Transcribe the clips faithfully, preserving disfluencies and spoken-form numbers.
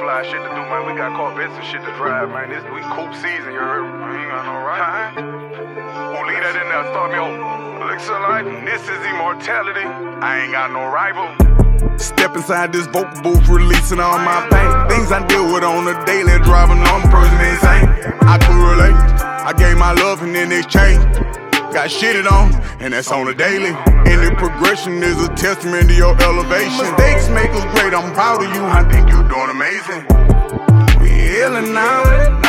fly shit to do, man. We got Corvettes and shit to drive, man. This we coupe season, you heard? I ain't got no right. Who leave that in there? Start me over. Elixir life, this is immortality. I ain't got no rival. Step inside this vocal booth, releasing all my pain. Things I deal with on a daily, driving on a person insane. I could relate. I gave my love and in exchange got shitted on, and that's on the daily. Any progression is a testament to your elevation. Mistakes make us great, I'm proud of you, I think you're doing amazing. We healing now,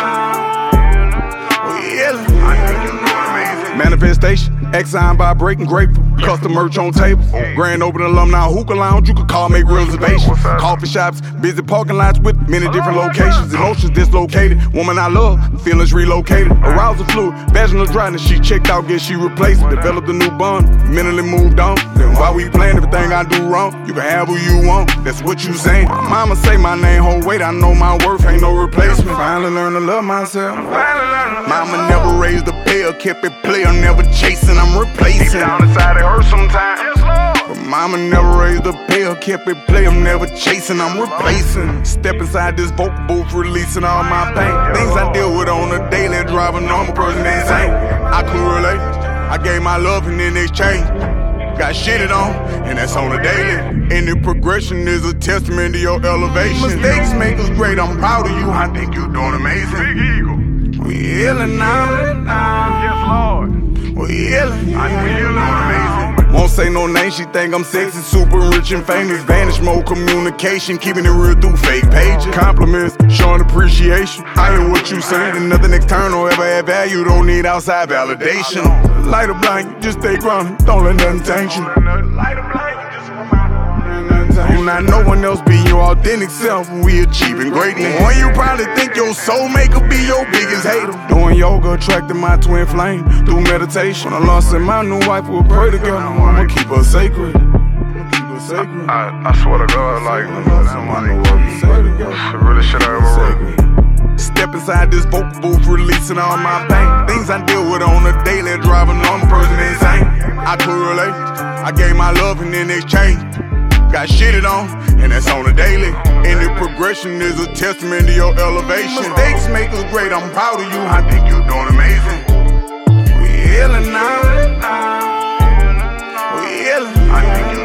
we healing, I think you're doing amazing. Manifestation, Exxon by breaking grateful. Custom merch on table. Grand Open Alumni Hookah Lounge, you can call, make reservations. Coffee shops, busy parking lots with many different locations. Emotions dislocated, woman I love, feelings relocated. Arousal fluid, vaginal dryness, she checked out, guess she replaced it. Developed a new bond, mentally moved on. Then why we playing everything I do wrong? You can have who you want, that's what you saying. Mama say my name, hold weight, I know my worth, ain't no replacement. Finally learn to love myself. Mama never raised a pair, kept it player, never chasing, I'm replacing. Down the side, it hurts sometimes. Yes, Lord. But mama never raised a pair, kept it play, I'm never chasing, I'm replacing. Step inside this vocal booth, releasing all my pain. Things I deal with on a daily, drive a normal person insane. I could relate, I gave my love and in exchange got shitted on, and that's on the daily. Any progression is a testament to your elevation. Mistakes make us great, I'm proud of you, I think you're doing amazing. Big Eagle. We healing now. Yes, Lord. We healing. I think you're doing amazing. Won't say no name, she think I'm sexy, super rich and famous. Vanish mode communication, keeping it real through fake pages. Compliments, showing appreciation. I hear what you saying, and nothing external ever add value. Don't need outside validation. Light a blind, just stay grounded, don't let nothing taint you. Light a blind, you just And not no one else be your authentic self when we achieving greatness. When you probably think your soulmate could be your biggest hater. Doing yoga, attracting my twin flame through meditation. When I lost in my new wife, we'll pray together. I'ma keep her sacred. I'ma keep her sacred. I, I swear to God, like, the realest shit I ever wrote. Step inside this vocal booth, releasing all my pain. Things I deal with on a daily, driving on a person insane. I could relate, I gave my love and in exchange got shitted on, and that's on the daily. Any progression is a testament to your elevation. Mistakes make us great, I'm proud of you, I think you're doing amazing. We healing now, we healing, I think you're